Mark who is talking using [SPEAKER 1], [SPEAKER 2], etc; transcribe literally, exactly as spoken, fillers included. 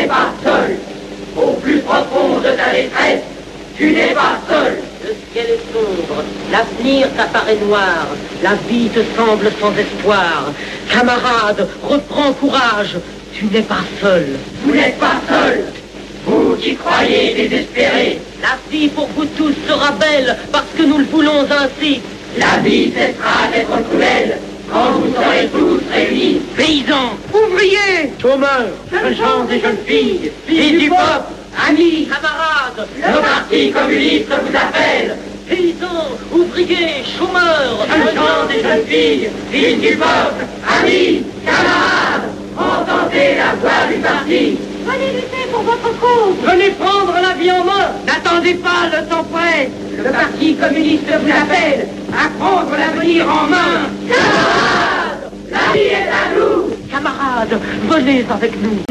[SPEAKER 1] pas seul. Au plus profond de ta détresse, tu n'es pas seul.
[SPEAKER 2] Le ciel est sombre, l'avenir t'apparaît noir, la vie te semble sans espoir. Camarade, reprends courage, tu n'es pas seul.
[SPEAKER 1] Vous n'êtes pas seul. Vous qui croyez désespéré.
[SPEAKER 2] La vie pour vous tous sera belle, parce que nous le voulons ainsi.
[SPEAKER 1] La vie cessera d'être cruelle quand vous serez tous réunis.
[SPEAKER 2] Paysans,
[SPEAKER 1] Ouvriers,
[SPEAKER 2] chômeurs,
[SPEAKER 1] jeunes gens et jeunes filles, filles du peuple, amis,
[SPEAKER 2] camarades,
[SPEAKER 1] le Parti communiste vous appelle.
[SPEAKER 2] paysans, ouvriers, chômeurs,
[SPEAKER 1] Jeunes gens et jeunes filles, filles du peuple, amis, camarades, entendez la voix du parti.
[SPEAKER 3] Venez lutter pour votre cause.
[SPEAKER 2] venez prendre la vie en main. N'attendez pas, le temps presse.
[SPEAKER 1] Le Parti communiste vous appelle à prendre l'avenir en main. Camarades, la vie est à nous.
[SPEAKER 2] Camarades, venez avec nous.